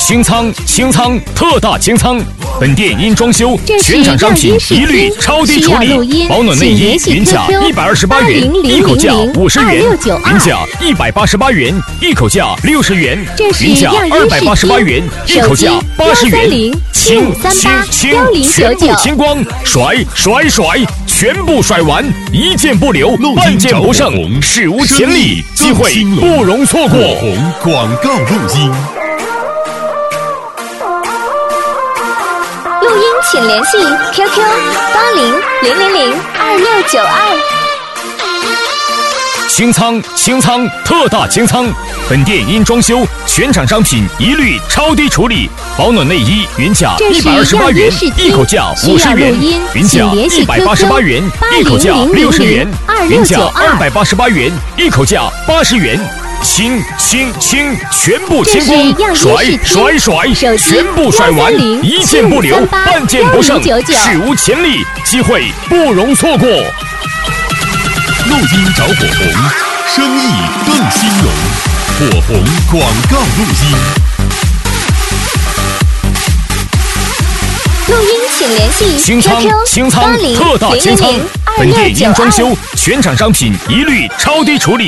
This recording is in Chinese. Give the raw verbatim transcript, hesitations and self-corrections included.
清仓清仓特大清仓，本店因装修，全场商品一律超低处理。保暖内衣原价一百二十八元，一口价五十元；原价一百八十八元，一口价六十元；原价二百八十八元，一口价八十元。清清清，全部清光，甩甩甩，全部甩完，一件不留，半件不剩，史无前例，机会不容错过。 红广告录音。 录音请联系 Q Q 八零零零零二六九二。 清仓清仓特大清仓，本店因装修，全场商品一律超低处理。保暖内衣原价一百二十八元，一口价五十元；原价一百八十八元，一口价六十元；原价二百八十八元，一口价八十元。清清清，全部清光，甩甩甩，全部甩完，一件不留，半件不剩，史无前例，机会不容错过。 录音找火红，生意更兴隆。火红广告录音。 录音请联系清仓清仓特大清仓，本店因装修，全场商品一律超低处理。